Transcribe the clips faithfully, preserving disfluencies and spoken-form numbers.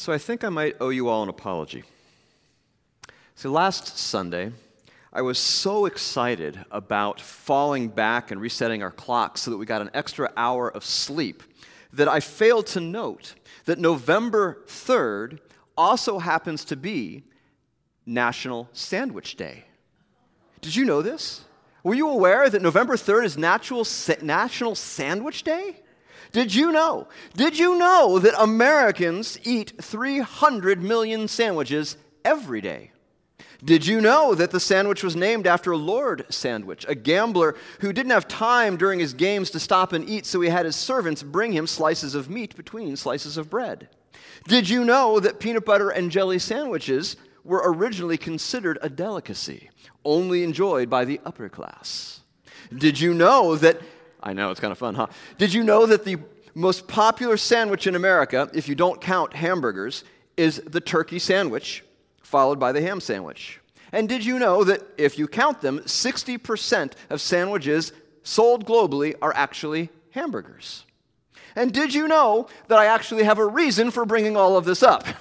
So I think I might owe you all an apology. See, last Sunday, I was so excited about falling back and resetting our clocks so that we got an extra hour of sleep that I failed to note that November third also happens to be National Sandwich Day. Did you know this? Were you aware that November third is National National Sandwich Day? Did you know? Did you know that Americans eat three hundred million sandwiches every day? Did you know that the sandwich was named after Lord Sandwich, a gambler who didn't have time during his games to stop and eat, so he had his servants bring him slices of meat between slices of bread? Did you know that peanut butter and jelly sandwiches were originally considered a delicacy, only enjoyed by the upper class? Did you know that, I know, it's kind of fun, huh? Did you know that the most popular sandwich in America, if you don't count hamburgers, is the turkey sandwich, followed by the ham sandwich? And did you know that if you count them, sixty percent of sandwiches sold globally are actually hamburgers? And did you know that I actually have a reason for bringing all of this up?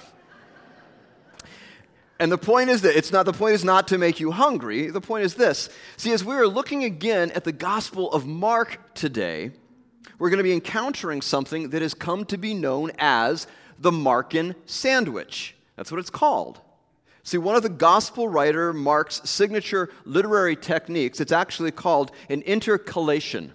And the point is that it's not the point is not to make you hungry. The point is this. See, as we are looking again at the Gospel of Mark today, we're going to be encountering something that has come to be known as the Markan sandwich. That's what it's called. See, one of the gospel writer Mark's signature literary techniques, it's actually called an intercalation.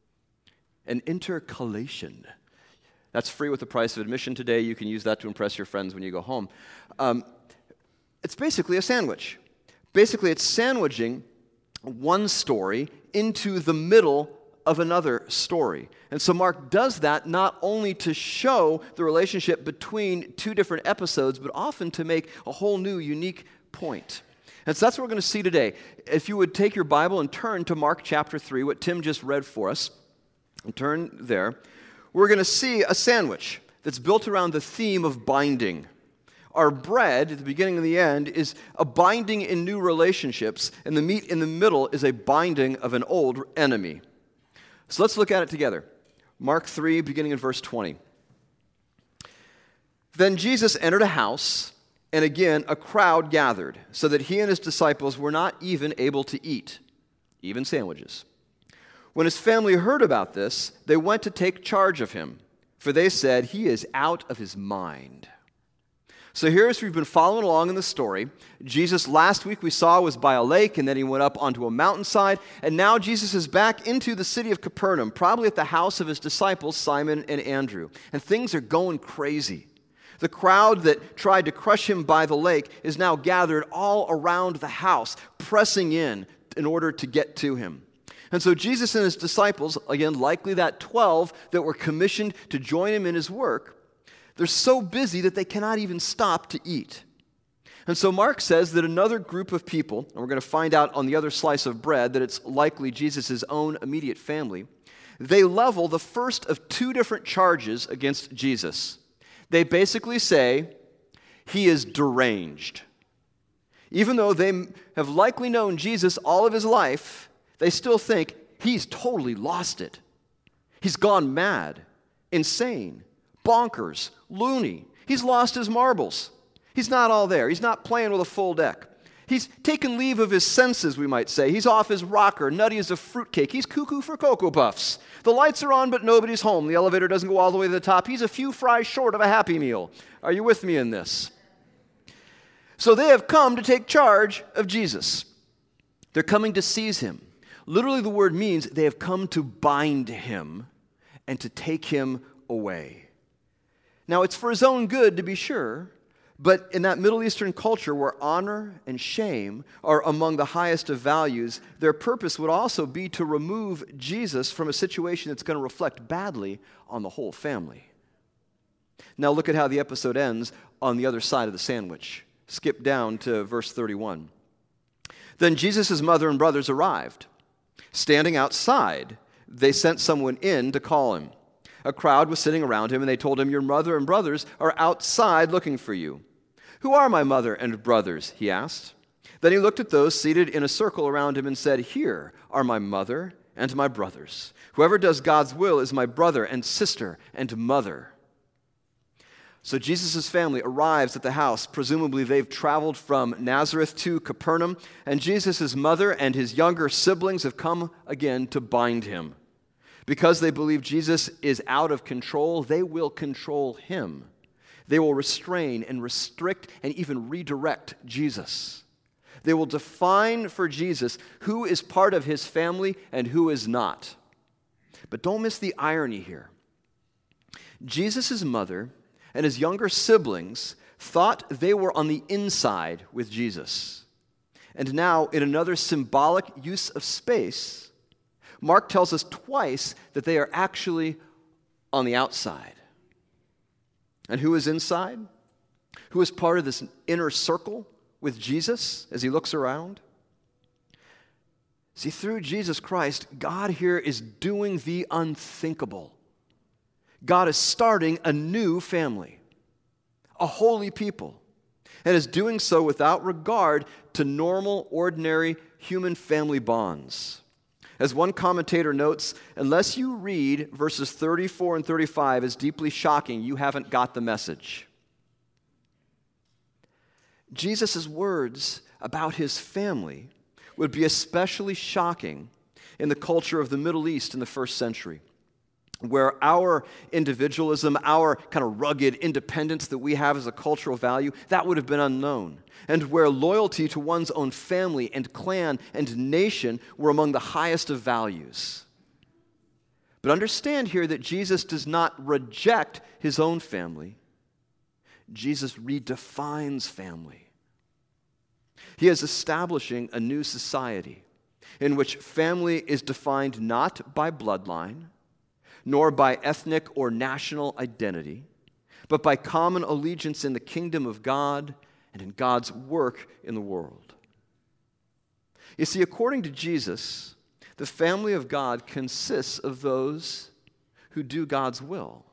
An intercalation. That's free with the price of admission today. You can use that to impress your friends when you go home. Um, it's basically a sandwich. Basically, it's sandwiching one story into the middle of another story. And so Mark does that not only to show the relationship between two different episodes, but often to make a whole new, unique point. And so that's what we're going to see today. If you would take your Bible and turn to Mark chapter three, what Tim just read for us, and turn there, we're going to see a sandwich that's built around the theme of binding. Our bread, at the beginning and the end, is a binding in new relationships, and the meat in the middle is a binding of an old enemy. So let's look at it together. Mark three, beginning in verse twenty. Then Jesus entered a house, and again a crowd gathered, so that he and his disciples were not even able to eat, even sandwiches. When his family heard about this, they went to take charge of him, for they said, "He is out of his mind." So here, as we've been following along in the story, Jesus last week we saw was by a lake, and then he went up onto a mountainside, and now Jesus is back into the city of Capernaum, probably at the house of his disciples, Simon and Andrew. And things are going crazy. The crowd that tried to crush him by the lake is now gathered all around the house, pressing in in order to get to him. And so Jesus and his disciples, again, likely that twelve that were commissioned to join him in his work, they're so busy that they cannot even stop to eat. And so Mark says that another group of people, and we're going to find out on the other slice of bread that it's likely Jesus' own immediate family, they level the first of two different charges against Jesus. They basically say, he is deranged. Even though they have likely known Jesus all of his life, they still think he's totally lost it. He's gone mad, insane, bonkers, loony. He's lost his marbles. He's not all there. He's not playing with a full deck. He's taken leave of his senses, we might say. He's off his rocker, nutty as a fruitcake. He's cuckoo for Cocoa Puffs. The lights are on, but nobody's home. The elevator doesn't go all the way to the top. He's a few fries short of a Happy Meal. Are you with me in this? So they have come to take charge of Jesus. They're coming to seize him. Literally, the word means they have come to bind him and to take him away. Now, it's for his own good, to be sure, but in that Middle Eastern culture where honor and shame are among the highest of values, their purpose would also be to remove Jesus from a situation that's going to reflect badly on the whole family. Now, look at how the episode ends on the other side of the sandwich. Skip down to verse thirty-one. Then Jesus' mother and brothers arrived. Standing outside, they sent someone in to call him. A crowd was sitting around him, and they told him, "Your mother and brothers are outside looking for you." "Who are my mother and brothers?" he asked. Then he looked at those seated in a circle around him and said, "Here are my mother and my brothers. Whoever does God's will is my brother and sister and mother." So Jesus' family arrives at the house. Presumably they've traveled from Nazareth to Capernaum, and Jesus' mother and his younger siblings have come again to bind him. Because they believe Jesus is out of control, they will control him. They will restrain and restrict and even redirect Jesus. They will define for Jesus who is part of his family and who is not. But don't miss the irony here. Jesus' mother and his younger siblings thought they were on the inside with Jesus. And now, in another symbolic use of space, Mark tells us twice that they are actually on the outside. And who is inside? Who is part of this inner circle with Jesus as he looks around? See, through Jesus Christ, God here is doing the unthinkable. God is starting a new family, a holy people, and is doing so without regard to normal, ordinary human family bonds. As one commentator notes, unless you read verses thirty-four and thirty-five as deeply shocking, you haven't got the message. Jesus' words about his family would be especially shocking in the culture of the Middle East in the first century, where our individualism, our kind of rugged independence that we have as a cultural value, that would have been unknown, and where loyalty to one's own family and clan and nation were among the highest of values. But understand here that Jesus does not reject his own family. Jesus redefines family. He is establishing a new society in which family is defined not by bloodline, nor by ethnic or national identity, but by common allegiance in the kingdom of God and in God's work in the world. You see, according to Jesus, the family of God consists of those who do God's will.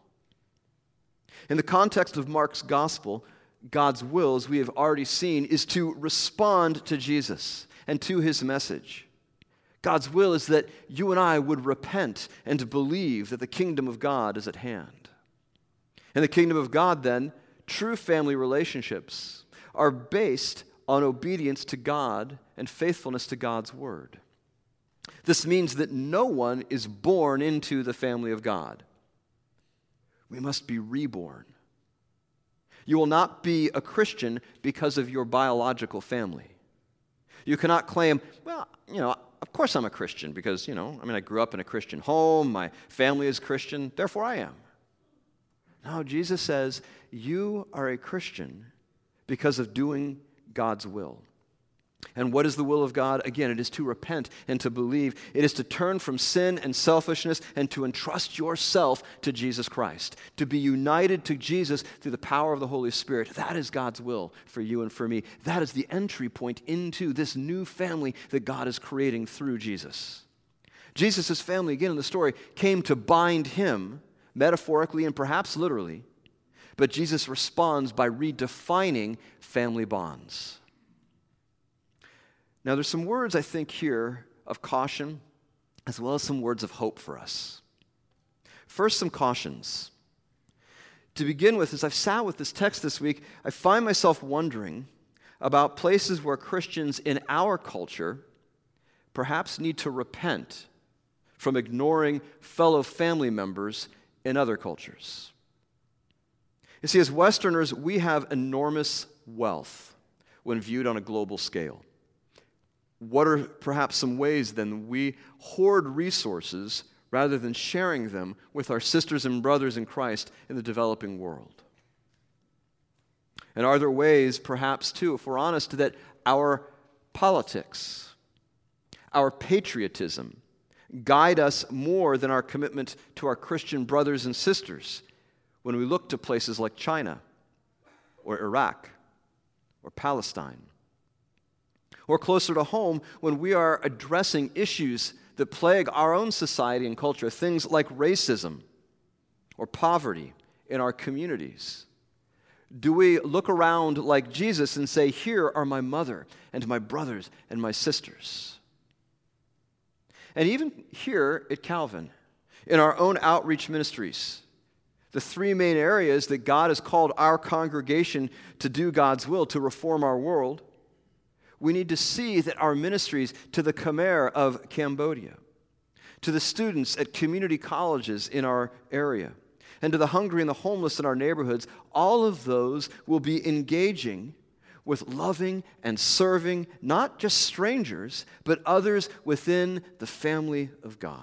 In the context of Mark's gospel, God's will, as we have already seen, is to respond to Jesus and to his message. God's will is that you and I would repent and believe that the kingdom of God is at hand. In the kingdom of God, then, true family relationships are based on obedience to God and faithfulness to God's word. This means that no one is born into the family of God. We must be reborn. You will not be a Christian because of your biological family. You cannot claim, well, you know, of course I'm a Christian because, you know, I mean, I grew up in a Christian home, my family is Christian, therefore I am. No, Jesus says, you are a Christian because of doing God's will. And what is the will of God? Again, it is to repent and to believe. It is to turn from sin and selfishness and to entrust yourself to Jesus Christ. To be united to Jesus through the power of the Holy Spirit. That is God's will for you and for me. That is the entry point into this new family that God is creating through Jesus. Jesus' family, again in the story, came to bind him, metaphorically and perhaps literally. But Jesus responds by redefining family bonds. Now, there's some words, I think, here of caution, as well as some words of hope for us. First, some cautions. To begin with, as I've sat with this text this week, I find myself wondering about places where Christians in our culture perhaps need to repent from ignoring fellow family members in other cultures. You see, as Westerners, we have enormous wealth when viewed on a global scale. What are perhaps some ways then we hoard resources rather than sharing them with our sisters and brothers in Christ in the developing world? And are there ways, perhaps too, if we're honest, that our politics, our patriotism, guide us more than our commitment to our Christian brothers and sisters when we look to places like China or Iraq or Palestine? Or closer to home, when we are addressing issues that plague our own society and culture, things like racism or poverty in our communities. Do we look around like Jesus and say, here are my mother and my brothers and my sisters? And even here at Calvin, in our own outreach ministries, the three main areas that God has called our congregation to do God's will, to reform our world, we need to see that our ministries to the Khmer of Cambodia, to the students at community colleges in our area, and to the hungry and the homeless in our neighborhoods, all of those will be engaging with loving and serving not just strangers, but others within the family of God.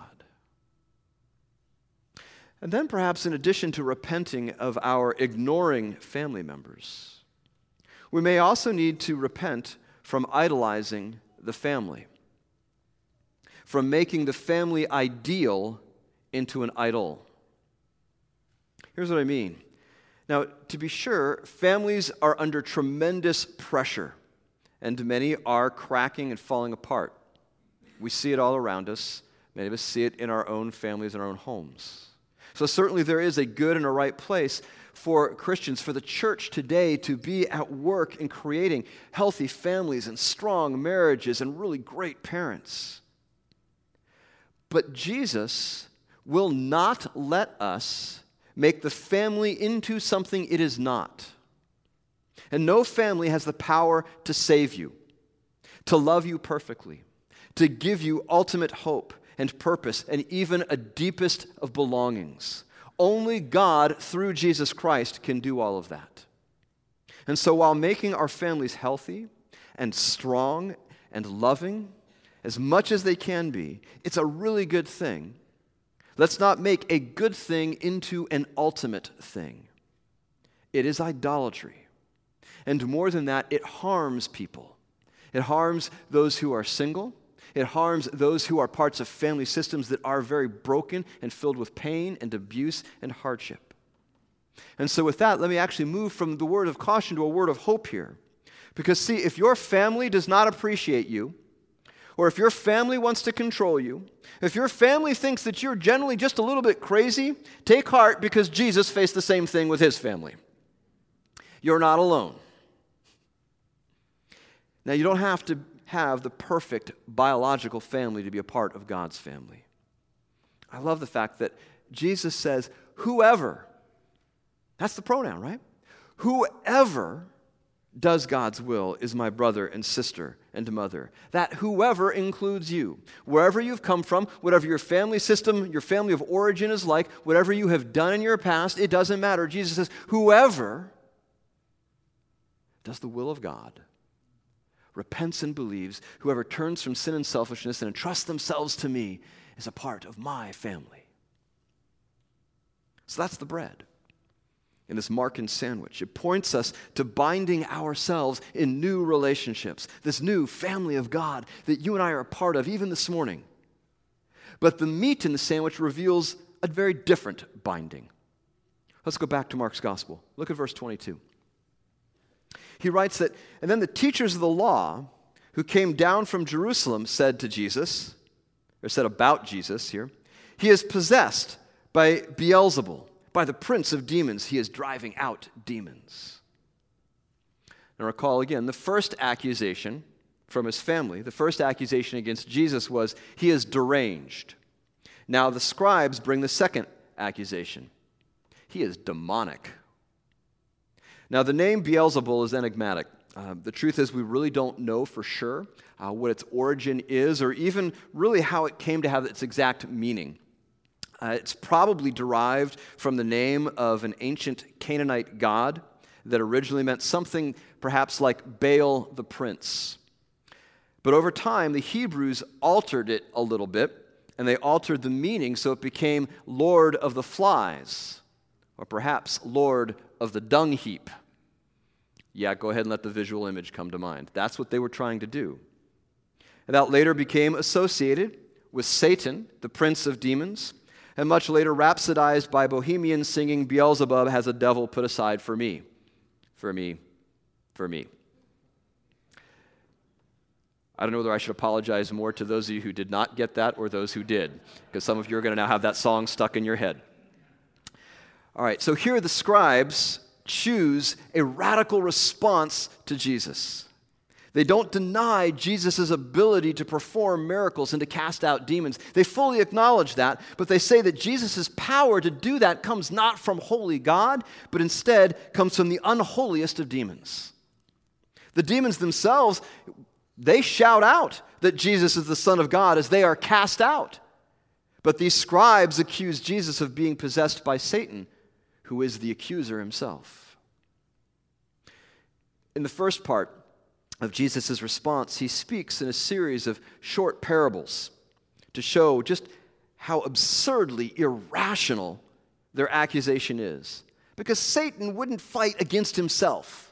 And then perhaps in addition to repenting of our ignoring family members, we may also need to repent from idolizing the family, from making the family ideal into an idol. Here's what I mean. Now, to be sure, families are under tremendous pressure, and many are cracking and falling apart. We see it all around us. Many of us see it in our own families and our own homes. So certainly there is a good and a right place for Christians, for the church today to be at work in creating healthy families and strong marriages and really great parents. But Jesus will not let us make the family into something it is not. And no family has the power to save you, to love you perfectly, to give you ultimate hope and purpose, and even a deepest of belongings. Only God, through Jesus Christ, can do all of that. And so while making our families healthy and strong and loving, as much as they can be, it's a really good thing. Let's not make a good thing into an ultimate thing. It is idolatry. And more than that, it harms people. It harms those who are single. It harms those who are parts of family systems that are very broken and filled with pain and abuse and hardship. And so with that, let me actually move from the word of caution to a word of hope here. Because see, if your family does not appreciate you, or if your family wants to control you, if your family thinks that you're generally just a little bit crazy, take heart, because Jesus faced the same thing with his family. You're not alone. Now, you don't have to have the perfect biological family to be a part of God's family. I love the fact that Jesus says, whoever, that's the pronoun, right? Whoever does God's will is my brother and sister and mother. That whoever includes you. Wherever you've come from, whatever your family system, your family of origin is like, whatever you have done in your past, it doesn't matter. Jesus says, whoever does the will of God, repents and believes, whoever turns from sin and selfishness and entrusts themselves to me is a part of my family. So that's the bread in this Markan sandwich. It points us to binding ourselves in new relationships, this new family of God that you and I are a part of even this morning. But the meat in the sandwich reveals a very different binding. Let's go back to Mark's gospel. Look at verse twenty-two. He writes that, and then the teachers of the law who came down from Jerusalem said to Jesus, or said about Jesus here, he is possessed by Beelzebul, by the prince of demons. He is driving out demons. Now recall again, the first accusation from his family, the first accusation against Jesus was, he is deranged. Now the scribes bring the second accusation. He is demonic. Now, the name Beelzebul is enigmatic. Uh, the truth is we really don't know for sure uh, what its origin is, or even really how it came to have its exact meaning. Uh, it's probably derived from the name of an ancient Canaanite god that originally meant something perhaps like Baal the Prince. But over time, the Hebrews altered it a little bit, and they altered the meaning so it became Lord of the Flies, or perhaps Lord of the dung heap. Yeah, go ahead and let the visual image come to mind. That's what they were trying to do. And that later became associated with Satan, the prince of demons, and much later rhapsodized by Bohemians singing, Beelzebub has a devil put aside for me, for me, for me. I don't know whether I should apologize more to those of you who did not get that or those who did, because some of you are going to now have that song stuck in your head. All right, so here the scribes choose a radical response to Jesus. They don't deny Jesus' ability to perform miracles and to cast out demons. They fully acknowledge that, but they say that Jesus' power to do that comes not from holy God, but instead comes from the unholiest of demons. The demons themselves, they shout out that Jesus is the Son of God as they are cast out. But these scribes accuse Jesus of being possessed by Satan, who is the accuser himself. In the first part of Jesus' response, he speaks in a series of short parables to show just how absurdly irrational their accusation is. Because Satan wouldn't fight against himself.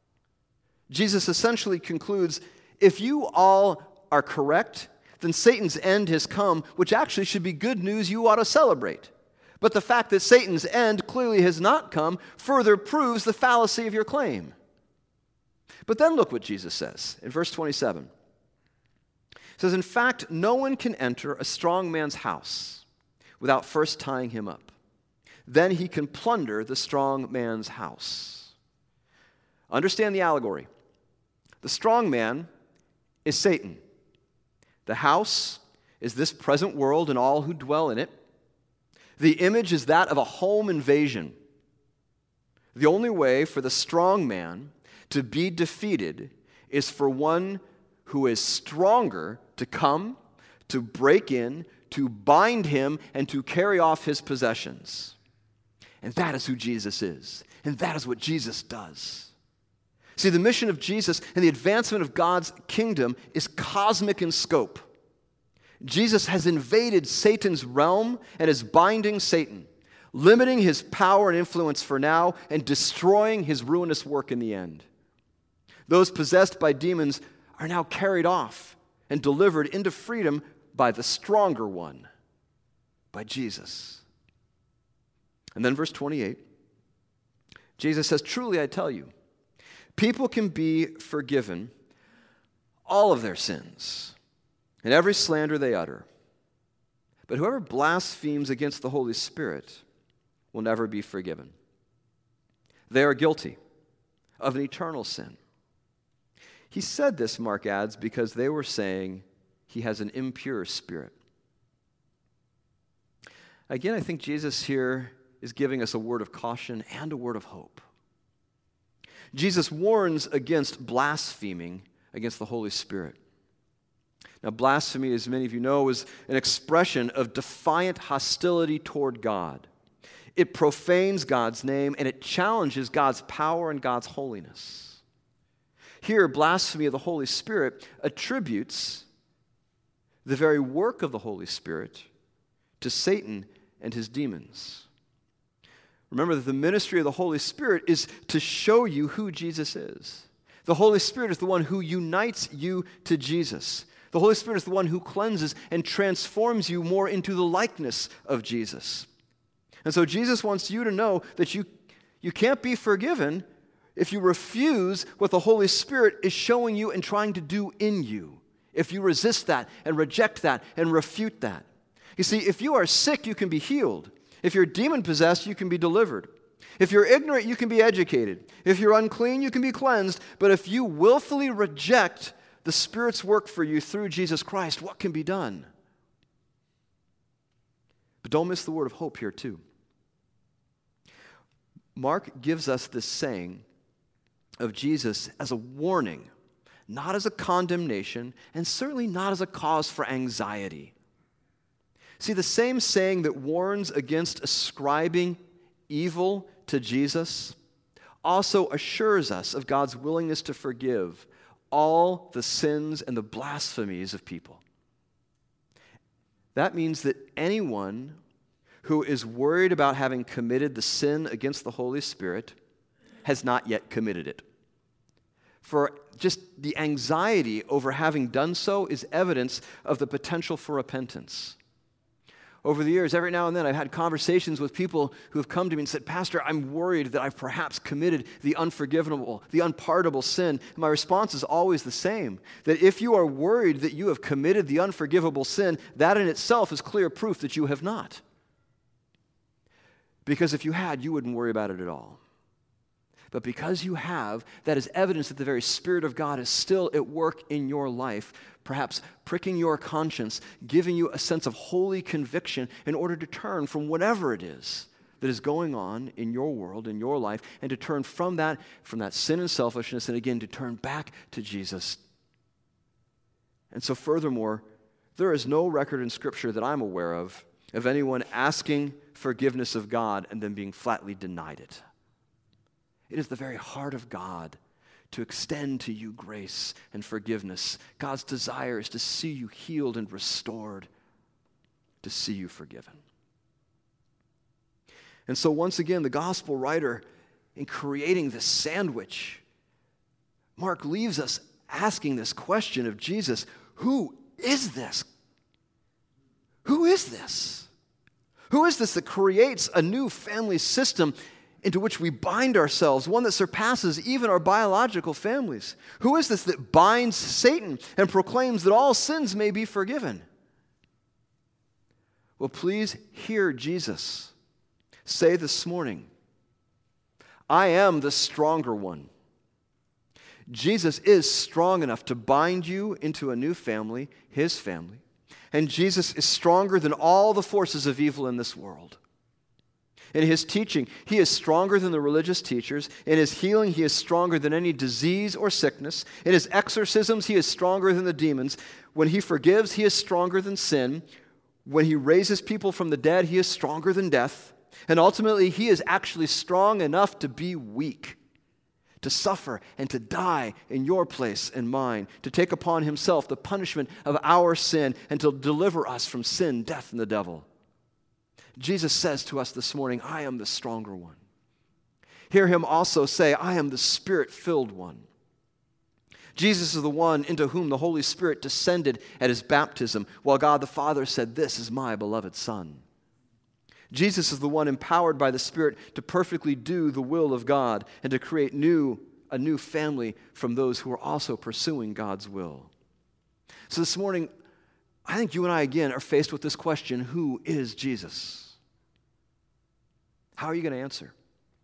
Jesus essentially concludes, if you all are correct, then Satan's end has come, which actually should be good news you ought to celebrate. But the fact that Satan's end clearly has not come further proves the fallacy of your claim. But then look what Jesus says in verse twenty-seven. He says, in fact, no one can enter a strong man's house without first tying him up. Then he can plunder the strong man's house. Understand the allegory. The strong man is Satan. The house is this present world and all who dwell in it. The image is that of a home invasion. The only way for the strong man to be defeated is for one who is stronger to come, to break in, to bind him, and to carry off his possessions. And that is who Jesus is. And that is what Jesus does. See, the mission of Jesus and the advancement of God's kingdom is cosmic in scope. Jesus has invaded Satan's realm and is binding Satan, limiting his power and influence for now and destroying his ruinous work in the end. Those possessed by demons are now carried off and delivered into freedom by the stronger one, by Jesus. And then verse twenty-eight, Jesus says, truly I tell you, people can be forgiven all of their sins and every slander they utter. But whoever blasphemes against the Holy Spirit will never be forgiven. They are guilty of an eternal sin. He said this, Mark adds, because they were saying he has an impure spirit. Again, I think Jesus here is giving us a word of caution and a word of hope. Jesus warns against blaspheming against the Holy Spirit. Now, blasphemy, as many of you know, is an expression of defiant hostility toward God. It profanes God's name, and it challenges God's power and God's holiness. Here, blasphemy of the Holy Spirit attributes the very work of the Holy Spirit to Satan and his demons. Remember that the ministry of the Holy Spirit is to show you who Jesus is. The Holy Spirit is the one who unites you to Jesus. The Holy Spirit is the one who cleanses and transforms you more into the likeness of Jesus. And so Jesus wants you to know that you, you can't be forgiven if you refuse what the Holy Spirit is showing you and trying to do in you. If you resist that and reject that and refute that. You see, if you are sick, you can be healed. If you're demon-possessed, you can be delivered. If you're ignorant, you can be educated. If you're unclean, you can be cleansed. But if you willfully reject the Spirit's work for you through Jesus Christ, what can be done? But don't miss the word of hope here, too. Mark gives us this saying of Jesus as a warning, not as a condemnation, and certainly not as a cause for anxiety. See, the same saying that warns against ascribing evil to Jesus also assures us of God's willingness to forgive all the sins and the blasphemies of people. That means that anyone who is worried about having committed the sin against the Holy Spirit has not yet committed it. For just the anxiety over having done so is evidence of the potential for repentance. Over the years, every now and then, I've had conversations with people who have come to me and said, Pastor, I'm worried that I've perhaps committed the unforgivable, the unpardonable sin. And my response is always the same, that if you are worried that you have committed the unforgivable sin, that in itself is clear proof that you have not. Because if you had, you wouldn't worry about it at all. But because you have, that is evidence that the very Spirit of God is still at work in your life, perhaps pricking your conscience, giving you a sense of holy conviction in order to turn from whatever it is that is going on in your world, in your life, and to turn from that, from that sin and selfishness, and again, to turn back to Jesus. And so furthermore, there is no record in Scripture that I'm aware of of anyone asking forgiveness of God and then being flatly denied it. It is the very heart of God to extend to you grace and forgiveness. God's desire is to see you healed and restored, to see you forgiven. And so once again, the gospel writer, in creating this sandwich, Mark leaves us asking this question of Jesus, who is this? Who is this? Who is this that creates a new family system into which we bind ourselves, one that surpasses even our biological families? Who is this that binds Satan and proclaims that all sins may be forgiven? Well, please hear Jesus say this morning, I am the stronger one. Jesus is strong enough to bind you into a new family, his family. And Jesus is stronger than all the forces of evil in this world. In his teaching, he is stronger than the religious teachers. In his healing, he is stronger than any disease or sickness. In his exorcisms, he is stronger than the demons. When he forgives, he is stronger than sin. When he raises people from the dead, he is stronger than death. And ultimately, he is actually strong enough to be weak, to suffer and to die in your place and mine, to take upon himself the punishment of our sin and to deliver us from sin, death, and the devil. Jesus says to us this morning, I am the stronger one. Hear him also say, I am the Spirit-filled one. Jesus is the one into whom the Holy Spirit descended at his baptism, while God the Father said, this is my beloved Son. Jesus is the one empowered by the Spirit to perfectly do the will of God and to create new, a new family from those who are also pursuing God's will. So this morning, I think you and I again are faced with this question, who is Jesus? How are you going to answer?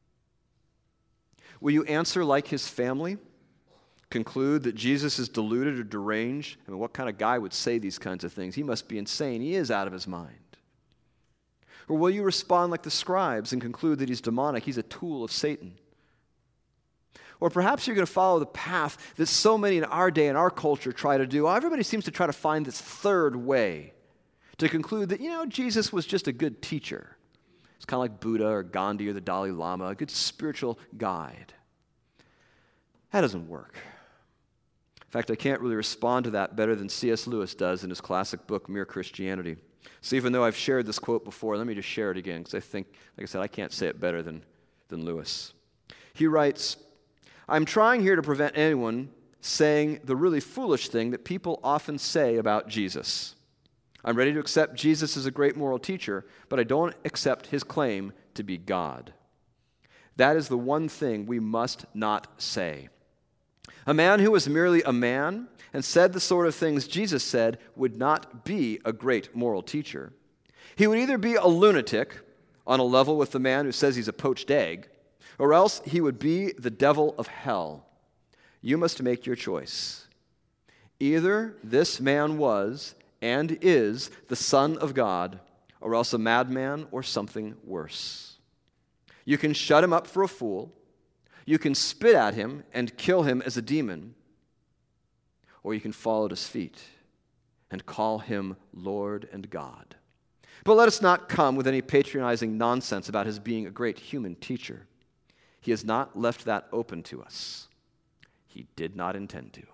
Will you answer like his family? Conclude that Jesus is deluded or deranged? I mean, what kind of guy would say these kinds of things? He must be insane. He is out of his mind. Or will you respond like the scribes and conclude that he's demonic? He's a tool of Satan. Or perhaps you're going to follow the path that so many in our day and our culture try to do. Everybody seems to try to find this third way to conclude that, you know, Jesus was just a good teacher. It's kind of like Buddha or Gandhi or the Dalai Lama, a good spiritual guide. That doesn't work. In fact, I can't really respond to that better than C S Lewis does in his classic book, Mere Christianity. So even though I've shared this quote before, let me just share it again, because I think, like I said, I can't say it better than, than Lewis. He writes, I'm trying here to prevent anyone saying the really foolish thing that people often say about Jesus. I'm ready to accept Jesus as a great moral teacher, but I don't accept his claim to be God. That is the one thing we must not say. A man who was merely a man and said the sort of things Jesus said would not be a great moral teacher. He would either be a lunatic on a level with the man who says he's a poached egg, or else he would be the devil of hell. You must make your choice. Either this man was and is the Son of God, or else a madman or something worse. You can shut him up for a fool, you can spit at him and kill him as a demon, or you can fall at his feet and call him Lord and God. But let us not come with any patronizing nonsense about his being a great human teacher. He has not left that open to us. He did not intend to.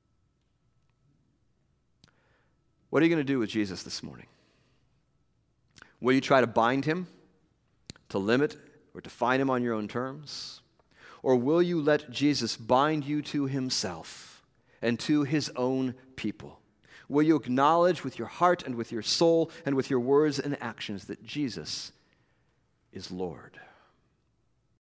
What are you going to do with Jesus this morning? Will you try to bind him, to limit or define him on your own terms? Or will you let Jesus bind you to himself and to his own people? Will you acknowledge with your heart and with your soul and with your words and actions that Jesus is Lord?